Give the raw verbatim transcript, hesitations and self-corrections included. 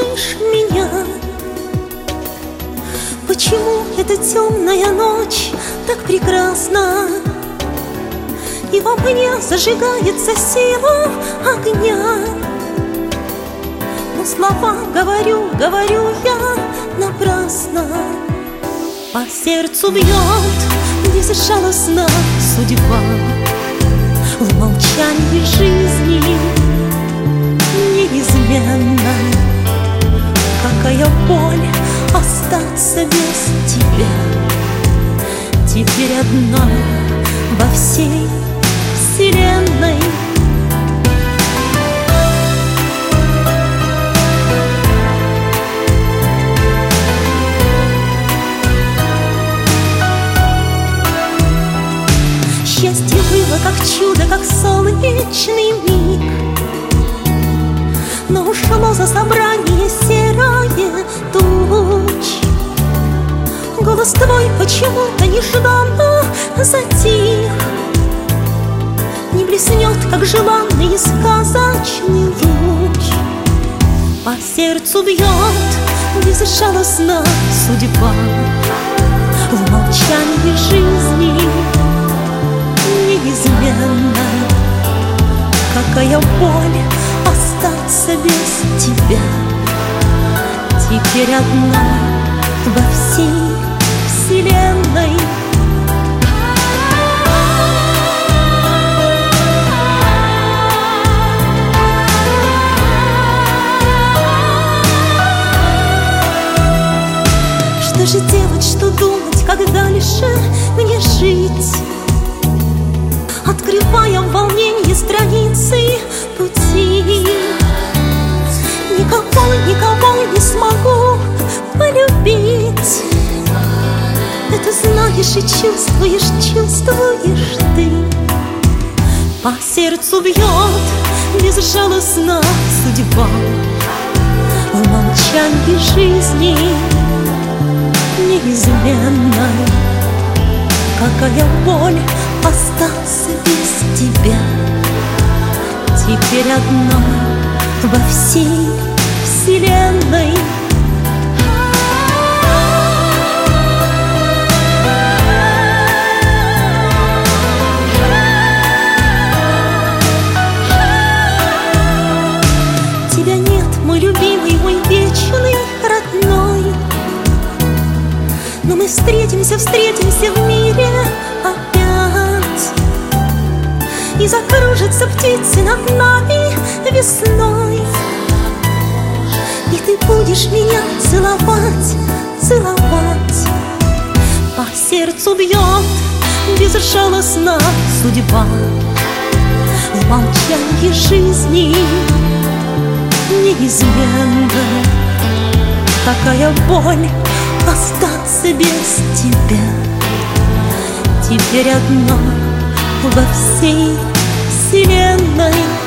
молчишь меня? Почему эта темная ночь так прекрасна, и во мне зажигается сила огня? Но слова говорю, говорю я напрасно. По сердцу бьет безжалостно судьба. В молчании жизни неизменно. Какая боль остаться без тебя. Теперь одна во всей вселенной. Счастье было как чудо, как солнечный миг, но ушло за собрание серое туч. Голос твой почему-то нежданно затих, не блеснет, как желанный сказочный луч. По сердцу бьет безжалостно судьба. В молчании жизни неизменно. Какая боль остаться без тебя. Теперь одна во всей вселенной. Что же делать, что думать, как дальше мне жить? Открывая в волнении страницы пути. Никого, никого не смогу полюбить. Это знаешь и чувствуешь, чувствуешь ты. По сердцу бьет безжалостно судьба. В молчании жизни неизменно. Какая боль остаться без тебя. Теперь одна во всей вселенной. Тебя нет, мой любимый, мой вечный родной. Но мы встретимся, встретимся в мире опять. И закружатся птицы над нами весной. И ты будешь меня целовать, целовать. По сердцу бьет безжалостно судьба. В молчании жизни неизменно. Какая боль остаться без тебя. Теперь одна во всей вселенной.